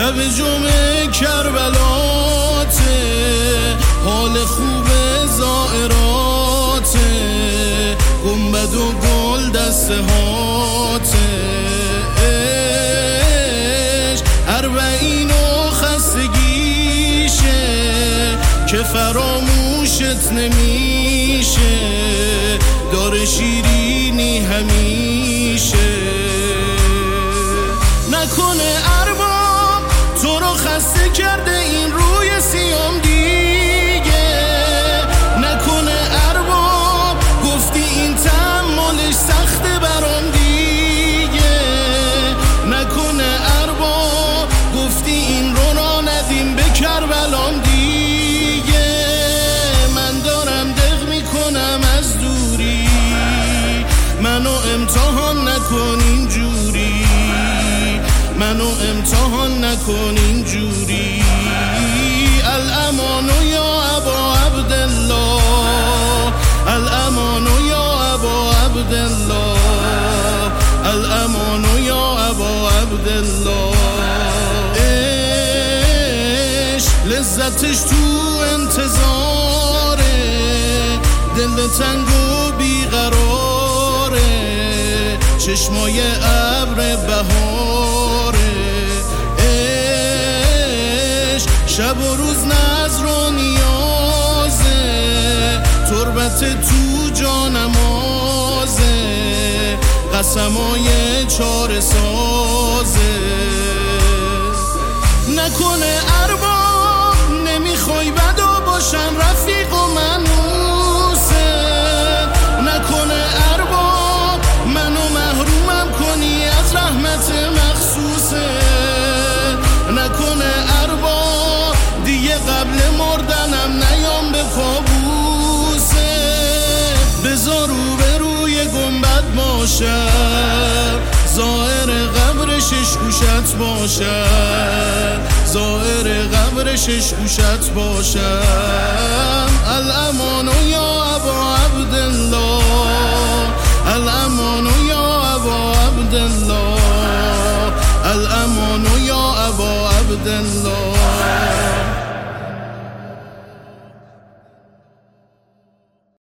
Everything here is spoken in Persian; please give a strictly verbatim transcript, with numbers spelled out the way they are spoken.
شب جمعه کربلاته، حال خوب زائراته، گنبد و گل دسته هاته، اربعین و خستگیشه که فراموشت نمیشه، داره شیرینی همیشه. نکنه ارباب تو رو خسته کرده این روی سیام دیگه، نکنه ارباب گفتی این تحملش سخته برام دیگه، نکنه ارباب گفتی این رو را ندیم به کربلام دیگه. من دارم دق میکنم از دوری، منو امتحان نکن اینجوری، منو امتحان نکن اینجوری. الامانو یا ابا عبدالله، الامانو یا ابا عبدالله، الامانو یا ابا عبدالله. عشق لذتش تو انتظاره، دل تنگ و بیقراره، چشمای ابر بهاره. عشق شب و روز نذر و نیازه، تربت تو جانمازه، قسمای چاره سازه. نکنه ارباب نمیخوای بدا باشم رفیق و منوسه، نکنه ارباب منو محرومم کنی از رحمت مخصوصه، نکنه ارباب دیگه قبل مردنم نیام به کابوسه. بذار رو به روی گنبد باشم، ظاهر قبرش گوشت باشم، ظاهر قبرش گوشت باشم. الامانو یا ابا عبدالله، الامانو یا ابا عبدالله، الامانو یا ابا عبدالله.